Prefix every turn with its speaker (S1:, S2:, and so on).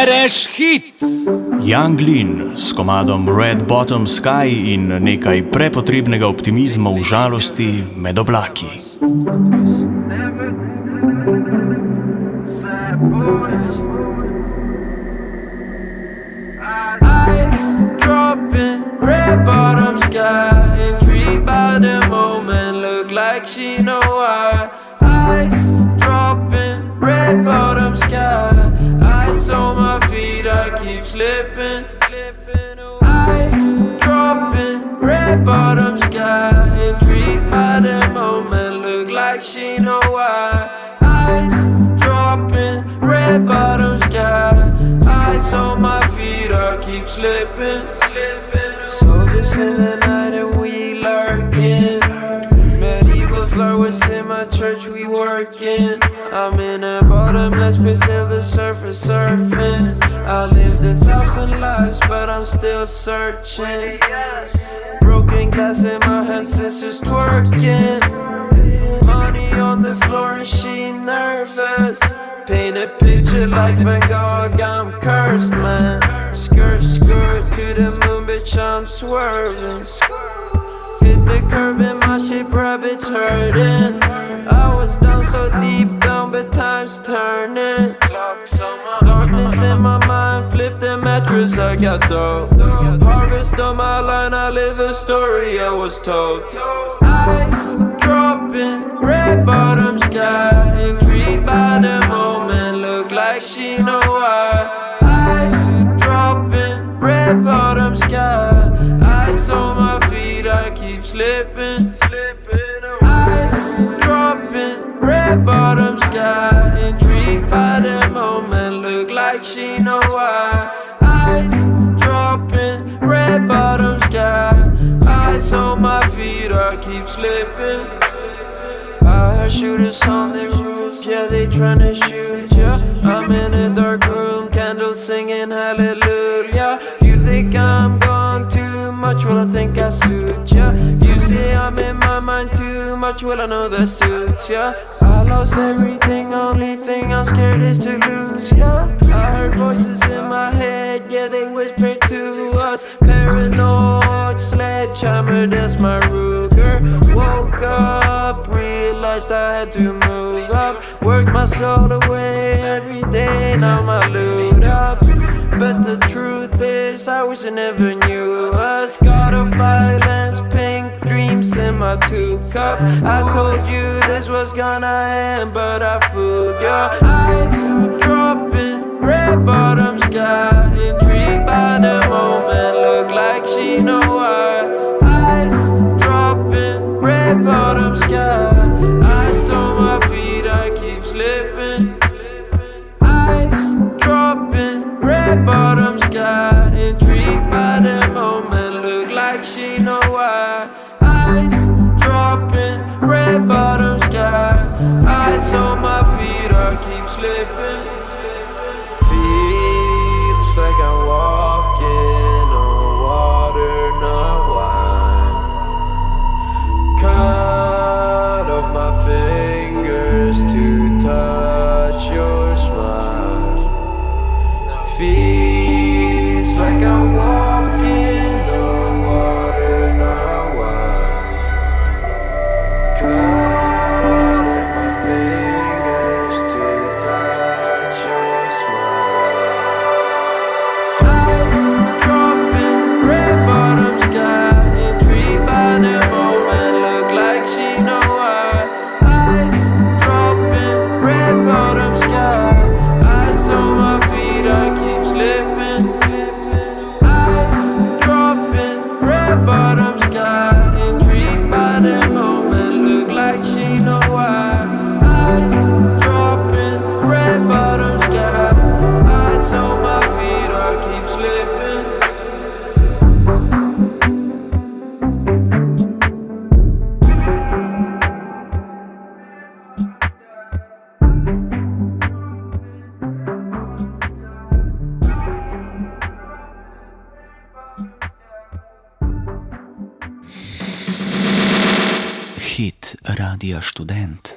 S1: Bereš hit!
S2: Young Lean s komadom Red Bottom Sky in nekaj prepotrebnega optimizma v žalosti med oblaki.
S3: Ice dropping, red bottom sky, intrigued by the moment, look like she know why. Ice dropping, red bottom sky, ice on my feet, I keep slipping. Ice dropping, red bottom sky, intrigued by the moment, look like she know why. Ice dropping, red bottom sky, ice on my feet, I keep slipping. Soldiers in the night and we lurking. Medieval flowers in my church, we working. I'm in a bottomless pit, silver surface surfing. I lived 1,000 lives, but I'm still searching. Broken glass in my hand, sisters twerking. Money on the floor and she nervous. Paint a picture like Van Gogh, I'm cursed, man. Skirt, skirt to the moon, bitch, I'm swerving. Hit the curve in my shape, rabbits hurting. I was down so deep down, but time's turning. Darkness in my mind, flip the mattress, I got dough. Harvest on my line, I live a story I was told. Ice dropping, red bottom sky, intrigued by the moment, look like she know why. Ice dropping, red bottom sky, ice on my feet, I keep slipping. Ice dropping, red bottom sky, intrigued by the moment, look like she know why. Ice dropping, red bottom sky, ice on my feet, I keep slipping. I heard shooters on the roof, yeah, they tryna shoot ya. I'm in a dark room, candles singing hallelujah. You think I'm gone too much, well I think I suit ya. You say I'm in my mind too much, well I know that suits ya. I lost everything, only thing I'm scared is to lose ya. I heard voices in my head, yeah they whispered to us. Paranoid sledgehammer, that's my Ruger. Woke up, realized I had to move up. Worked my soul away every day, now my loot up. But the truth is, I wish I never knew us. God of violence, pink dreams in my 2-cup. I told you this was gonna end, but I fooled ya. Ice dropping, red bottom sky, intrigued by the moment, look like she know why. Ice dropping, red bottom sky, ice on my feet, I keep slipping. Ice dropping, red bottom sky, intrigued by the moment, look like she know why. Ice dropping, red bottom sky, ice on my feet, I keep slipping. Feels like I'm walking on water, not wine. Cut off my fingers to touch your smile. Feels like I'm walking on water, not wine. Cut off my fingers to touch your smile. Ice dropping, red bottom sky, intrigued by the moment, look like she know why. Ice dropping, red bottom sky, ice on my feet, I keep slipping. Ice dropping, red bottom sky, intrigued by the moment, look like she know why. Ice dropping, red bottom sky, ice on my feet, I keep slipping.
S2: Hit Radia Študent.